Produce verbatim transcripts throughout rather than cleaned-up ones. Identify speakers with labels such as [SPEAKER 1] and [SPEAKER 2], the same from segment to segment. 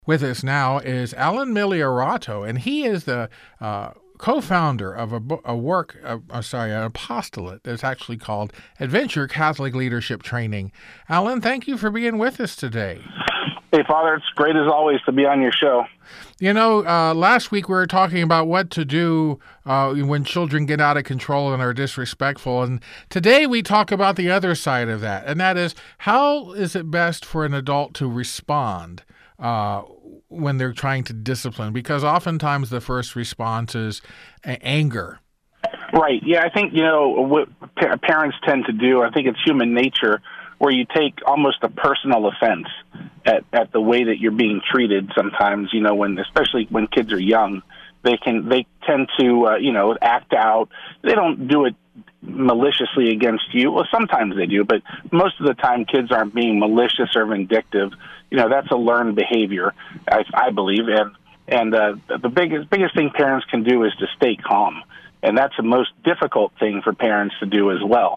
[SPEAKER 1] With us now is Alan Migliorato, and he is the uh, co-founder of a, bo- a work, uh, uh, sorry, an apostolate that's actually called Adventure Catholic Leadership Training. Alan, thank you for being with us today.
[SPEAKER 2] Hey, Father, it's great as always to be on your show.
[SPEAKER 1] You know, uh, last week we were talking about what to do uh, when children get out of control and are disrespectful. And today we talk about the other side of that, and that is, how is it best for an adult to respond uh, when they're trying to discipline? Because oftentimes the first response is a- anger.
[SPEAKER 2] Right. Yeah, I think, you know, what pa- parents tend to do, I think it's human nature, where you take almost a personal offense at, at the way that you're being treated sometimes, you know, when, especially when kids are young, they can, they tend to, uh, you know, act out. They don't do it maliciously against you. Well, sometimes they do, but most of the time kids aren't being malicious or vindictive. You know, that's a learned behavior, I, I believe. And, and, uh, the biggest, biggest thing parents can do is to stay calm. And that's the most difficult thing for parents to do as well.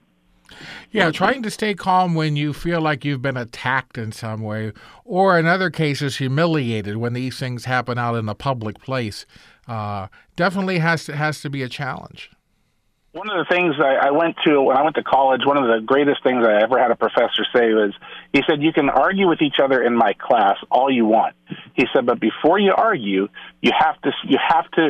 [SPEAKER 1] Yeah, trying to stay calm when you feel like you've been attacked in some way, or in other cases, humiliated when these things happen out in a public place, uh, definitely has to, has to be a challenge.
[SPEAKER 2] One of the things I, I went to when I went to college, one of the greatest things I ever had a professor say was, he said, you can argue with each other in my class all you want. He said, but before you argue, you have to you have to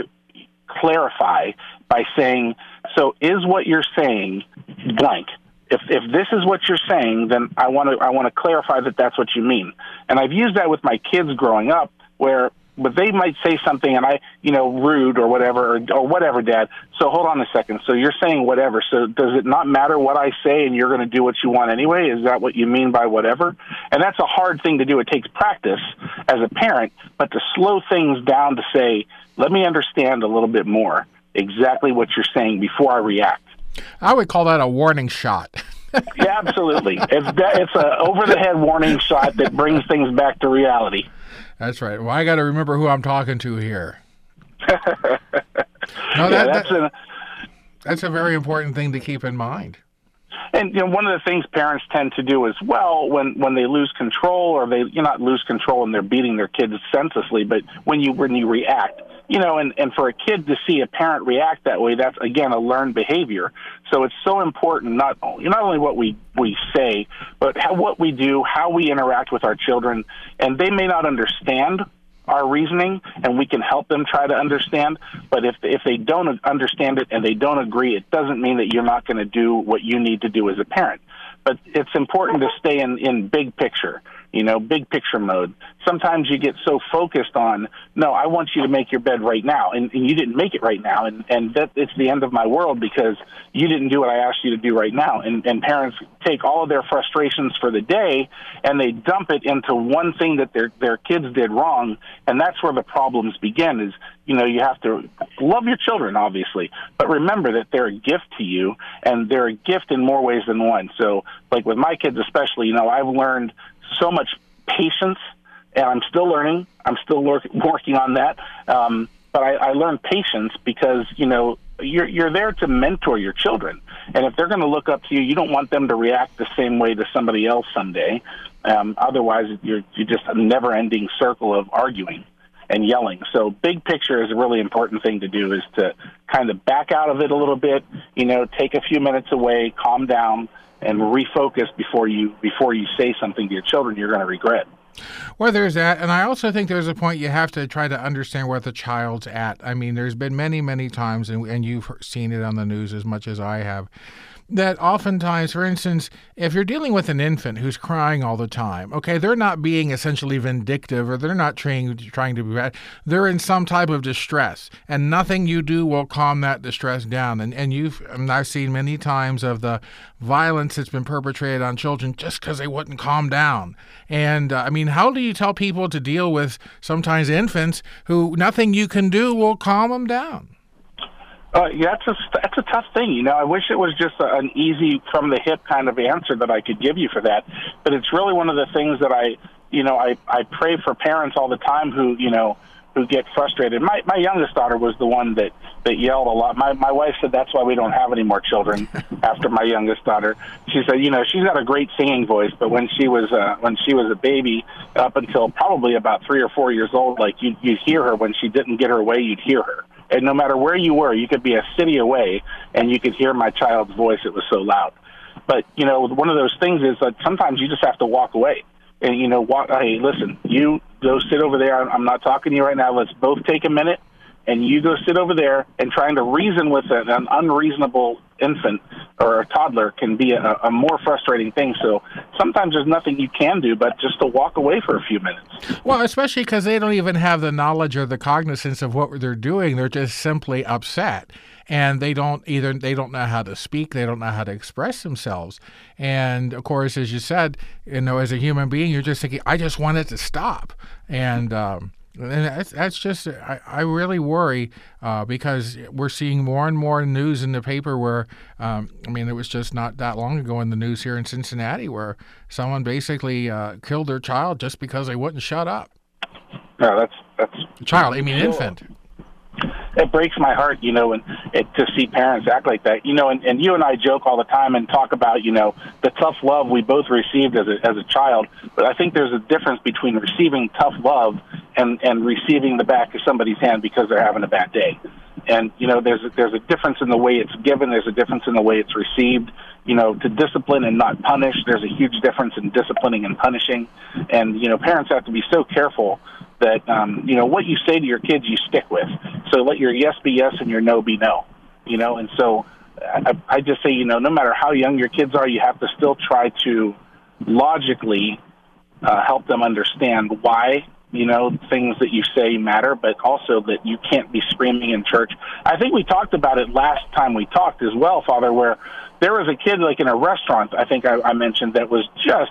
[SPEAKER 2] clarify by saying, so is what you're saying blank? If if this is what you're saying, then I want to I want to clarify that that's what you mean. And I've used that with my kids growing up, where but they might say something and I, you know, rude or whatever, or, or whatever, Dad. So hold on a second. So you're saying whatever. So does it not matter what I say and you're going to do what you want anyway? Is that what you mean by whatever? And that's a hard thing to do. It takes practice as a parent, but to slow things down to say, let me understand a little bit more exactly what you're saying before I react.
[SPEAKER 1] I would call that a warning shot.
[SPEAKER 2] Yeah, absolutely. It's it's a over-the-head warning shot that brings things back to reality.
[SPEAKER 1] That's right. Well, I got to remember who I'm talking to here. No, that,
[SPEAKER 2] yeah, that's,
[SPEAKER 1] that,
[SPEAKER 2] a,
[SPEAKER 1] that's a very important thing to keep in mind.
[SPEAKER 2] And you know, one of the things parents tend to do as well when, when they lose control, or they you not lose control and they're beating their kids senselessly, but when you when you react, you know, and, and for a kid to see a parent react that way, that's, again, a learned behavior. So it's so important, not only, not only what we, we say, but how, what we do, how we interact with our children. And they may not understand our reasoning, and we can help them try to understand. But if if they don't understand it and they don't agree, it doesn't mean that you're not going to do what you need to do as a parent. But it's important to stay in, in big picture, you know, big picture mode. Sometimes you get so focused on, no, I want you to make your bed right now, and, and you didn't make it right now, and, and that it's the end of my world because you didn't do what I asked you to do right now. And, and parents take all of their frustrations for the day, and they dump it into one thing that their their kids did wrong, and that's where the problems begin is, you know, you have to love your children, obviously, but remember that they're a gift to you, and they're a gift in more ways than one. So, like with my kids especially, you know, I've learned so much patience, and I'm still learning. I'm still work, working on that. Um, but I, I learned patience because, you know, you're you're there to mentor your children. And if they're going to look up to you, you don't want them to react the same way to somebody else someday. Um, otherwise, you're, you're just a never-ending circle of arguing and yelling. So big picture is a really important thing to do, is to kind of back out of it a little bit, you know, take a few minutes away, calm down, and refocus before you before you say something to your children you're going to regret.
[SPEAKER 1] Well, there's that. And I also think there's a point you have to try to understand where the child's at. I mean, there's been many, many times, and, and you've seen it on the news as much as I have, that oftentimes, for instance, if you're dealing with an infant who's crying all the time, okay, they're not being essentially vindictive, or they're not trying, trying to be bad. They're in some type of distress, and nothing you do will calm that distress down. And and you've, and I've seen many times of the violence that's been perpetrated on children just because they wouldn't calm down. And uh, I mean, how do you tell people to deal with sometimes infants who nothing you can do will calm them down?
[SPEAKER 2] Uh, yeah, that's a, that's a tough thing. You know, I wish it was just a, an easy, from the hip kind of answer that I could give you for that. But it's really one of the things that I, you know, I, I pray for parents all the time who, you know, who get frustrated. My my youngest daughter was the one that, that yelled a lot. My my wife said that's why we don't have any more children after my youngest daughter. She said, you know, she's got a great singing voice, but when she was uh, when she was a baby, up until probably about three or four years old, like you you'd hear her when she didn't get her way, you'd hear her. And no matter where you were, you could be a city away, and you could hear my child's voice. It was so loud. But, you know, one of those things is that sometimes you just have to walk away. And, you know, walk, hey, listen, you go sit over there. I'm not talking to you right now. Let's both take a minute, and you go sit over there. And trying to reason with an, an unreasonable infant or a toddler can be a, a more frustrating thing. So sometimes there's nothing you can do but just to walk away for a few minutes.
[SPEAKER 1] Well, especially because they don't even have the knowledge or the cognizance of what they're doing. They're just simply upset. And they don't either, they don't know how to speak, they don't know how to express themselves. And of course, as you said, you know, as a human being, you're just thinking, I just want it to stop. And, um, and that's, that's just, I, I really worry uh, because we're seeing more and more news in the paper where, um, I mean, it was just not that long ago in the news here in Cincinnati where someone basically uh, killed their child just because they wouldn't shut up.
[SPEAKER 2] No, that's, that's
[SPEAKER 1] child, I mean,
[SPEAKER 2] cool.
[SPEAKER 1] infant.
[SPEAKER 2] It breaks my heart, you know, and it, to see parents act like that, you know, and, and you and I joke all the time and talk about, you know, the tough love we both received as a, as a child. But I think there's a difference between receiving tough love and, and receiving the back of somebody's hand because they're having a bad day. And, you know, there's a, there's a difference in the way it's given. There's a difference in the way it's received. You know, to discipline and not punish, there's a huge difference in disciplining and punishing. And, you know, parents have to be so careful that, um, you know, what you say to your kids, you stick with. So let your yes be yes and your no be no, you know. And so I, I just say, you know, no matter how young your kids are, you have to still try to logically uh, help them understand why, you know, things that you say matter, but also that you can't be screaming in church. I think we talked about it last time we talked as well, Father, where there was a kid like in a restaurant, I think I, I mentioned, that was just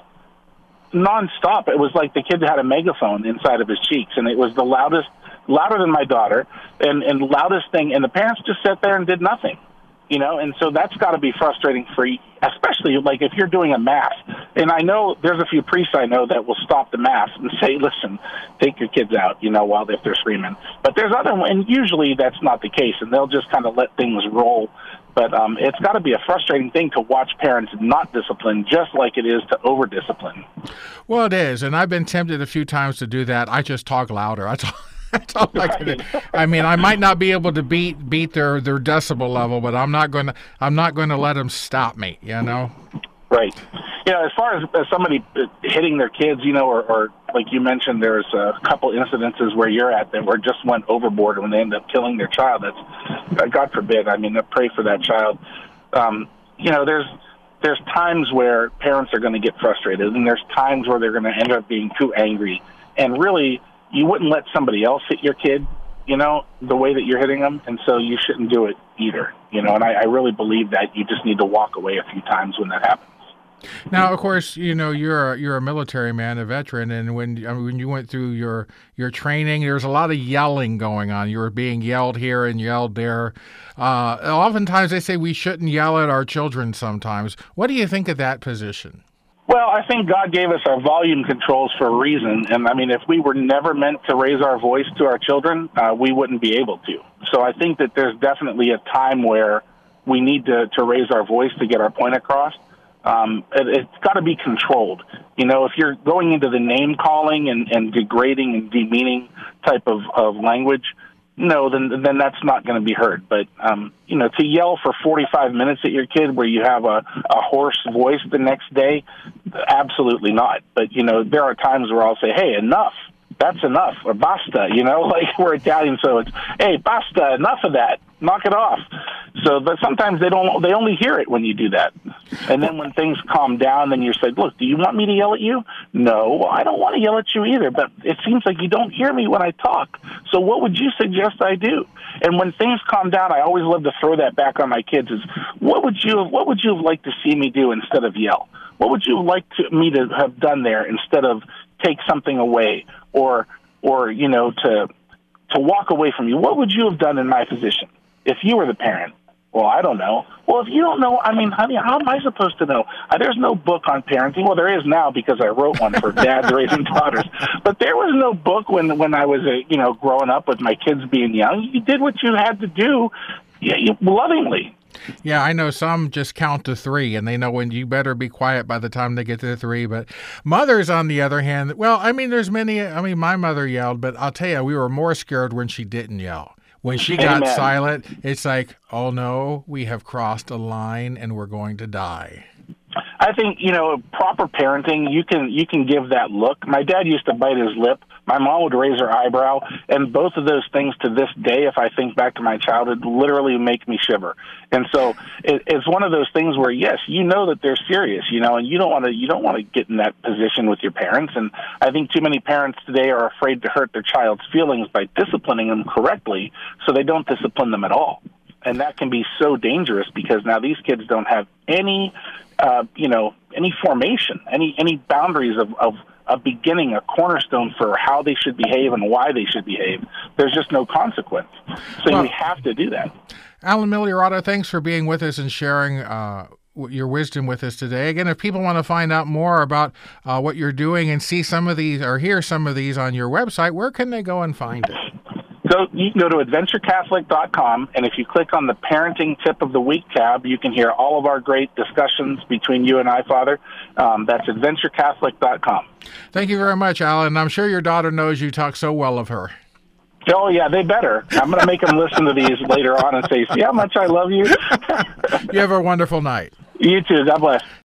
[SPEAKER 2] nonstop. It was like the kid had a megaphone inside of his cheeks, and it was the loudest, louder than my daughter, and, and loudest thing, and the parents just sat there and did nothing, you know, and so that's got to be frustrating for you, especially like if you're doing a mass. And I know there's a few priests I know that will stop the mass and say, listen, take your kids out, you know, while if they're screaming. But there's other, and usually that's not the case, and they'll just kind of let things roll. But um, it's got to be a frustrating thing to watch parents not discipline, just like it is to over-discipline.
[SPEAKER 1] Well, it is, and I've been tempted a few times to do that. I just talk louder. I talk. That's all I can do. I mean, I might not be able to beat beat their, their decibel level, but I'm not going to I'm not going to let them stop me. You know.
[SPEAKER 2] Right. You know, as far as, as somebody hitting their kids, you know, or, or like you mentioned, there's a couple incidences where you're at that were just went overboard when they end up killing their child. That's, God forbid. I mean, I pray for that child. Um, you know, there's there's times where parents are going to get frustrated, and there's times where they're going to end up being too angry. And really, you wouldn't let somebody else hit your kid, you know, the way that you're hitting them, and so you shouldn't do it either, you know, and I, I really believe that you just need to walk away a few times when that happens.
[SPEAKER 1] Now, of course, you know, you're a, you're a military man, a veteran, and when I mean, when you went through your, your training, there was a lot of yelling going on. You were being yelled here and yelled there. Uh, oftentimes they say we shouldn't yell at our children sometimes. What do you think of that position?
[SPEAKER 2] Well, I think God gave us our volume controls for a reason, and I mean, if we were never meant to raise our voice to our children, uh, we wouldn't be able to. So I think that there's definitely a time where we need to, to raise our voice to get our point across. Um, it, it's got to be controlled. You know, if you're going into the name calling and, and degrading and demeaning type of, of language, no, then then that's not going to be heard. But, um, you know, to yell for forty-five minutes at your kid where you have a, a hoarse voice the next day, absolutely not. But, you know, there are times where I'll say, hey, enough. That's enough. Or basta, you know, like we're Italian, so it's, hey, basta, enough of that. Knock it off. So, but sometimes they don't, they only hear it when you do that. And then when things calm down, then you say, look, do you want me to yell at you? No, well, I don't want to yell at you either, but it seems like you don't hear me when I talk. So what would you suggest I do? And when things calm down, I always love to throw that back on my kids is, what would you have, what would you have liked to see me do instead of yell? What would you like to, me to have done there instead of take something away or, or, you know, to, to walk away from you? What would you have done in my position if you were the parent? Well, I don't know. Well, if you don't know, I mean, honey, how am I supposed to know? Uh, there's no book on parenting. Well, there is now because I wrote one for dads raising daughters. But there was no book when when I was, a, you know, growing up with my kids being young. You did what you had to do, you, you, lovingly.
[SPEAKER 1] Yeah, I know some just count to three, and they know when you better be quiet by the time they get to three. But mothers, on the other hand, well, I mean, there's many. I mean, my mother yelled, but I'll tell you, we were more scared when she didn't yell. When she got
[SPEAKER 2] Amen.
[SPEAKER 1] silent, it's like, oh no, we have crossed a line and we're going to die.
[SPEAKER 2] I think, you know, proper parenting, you can you can give that look. My dad used to bite his lip. My mom would raise her eyebrow. And both of those things to this day, if I think back to my childhood, literally make me shiver. And so it, it's one of those things where, yes, you know that they're serious, you know, and you don't want to you don't want to get in that position with your parents. And I think too many parents today are afraid to hurt their child's feelings by disciplining them correctly, so they don't discipline them at all. And that can be so dangerous because now these kids don't have any, uh, you know, any formation, any any boundaries of, of a beginning, a cornerstone for how they should behave and why they should behave. There's just no consequence. So well, we have to do that.
[SPEAKER 1] Alan Migliorato, thanks for being with us and sharing uh, your wisdom with us today. Again, if people want to find out more about uh, what you're doing and see some of these or hear some of these on your website, where can they go and find it?
[SPEAKER 2] So you can go to adventure catholic dot com, and if you click on the Parenting Tip of the Week tab, you can hear all of our great discussions between you and I, Father. Um, that's adventure catholic dot com.
[SPEAKER 1] Thank you very much, Alan. I'm sure your daughter knows you talk so well of her.
[SPEAKER 2] Oh, yeah, they better. I'm going to make them listen to these later on and say, see how much I love you?
[SPEAKER 1] You have a wonderful night.
[SPEAKER 2] You too. God bless.